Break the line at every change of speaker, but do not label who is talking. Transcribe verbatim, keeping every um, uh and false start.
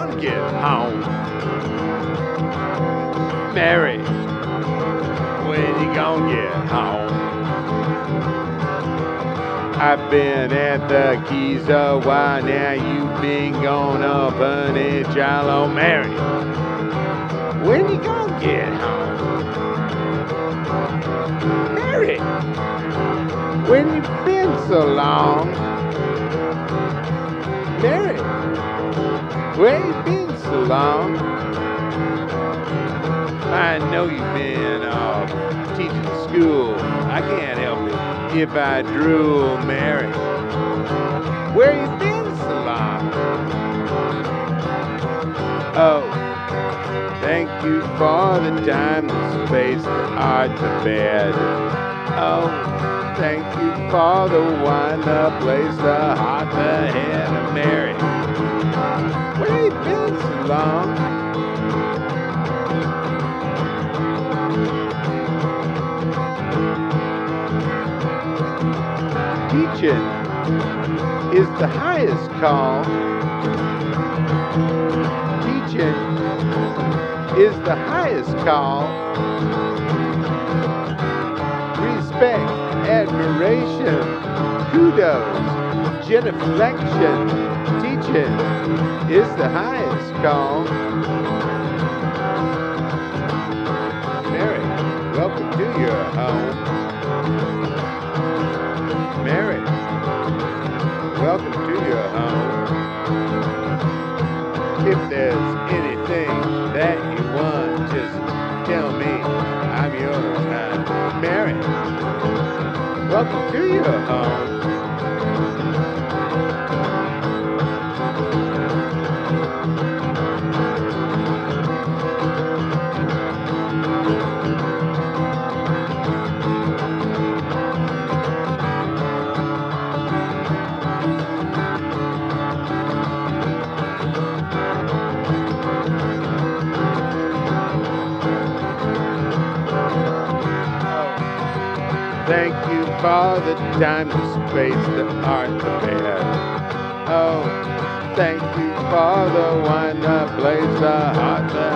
gonna get home? Mary, when you gonna get home? I've been at the Keys a while now, you've been gone up an inch. Hello, Mary, when you gonna get home? Mary, when you been so long? Mary, where you been so long? I know you've been uh, teaching school. I can't help it if I drool, Mary. Where you been so long? Oh, thank you for the time, the space, the art, the bed. Oh, thank you for the wine, the place, the heart, the head of Mary. Where you been so long? Teaching is the highest call. Teaching is the highest call. Respect, admiration, kudos, genuflection. Teaching is the highest call. Mary, welcome to your home. Mary, welcome to your home. If there's anything that you want, just tell me. I'm yours. I'm Mary, welcome to your home. Thank you for the time, the space, the art, the bed. Oh, thank you for the wine, the place, the heart, the